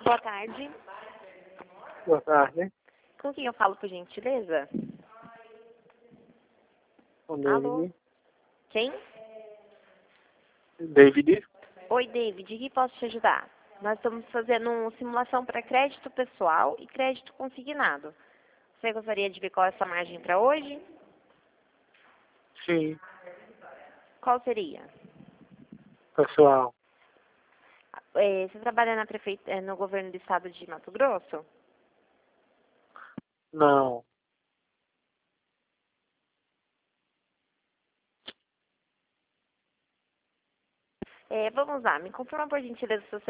Boa tarde. Boa tarde. Com quem eu falo, por gentileza? Com Alô? David. Quem? David? Oi, David. Em que posso te ajudar? Nós estamos fazendo uma simulação para crédito pessoal e crédito consignado. Você gostaria de ver qual é a sua margem para hoje? Sim. Qual seria? Pessoal. Você trabalha no governo do estado de Mato Grosso? Não. Vamos lá, me confirma por gentileza o seu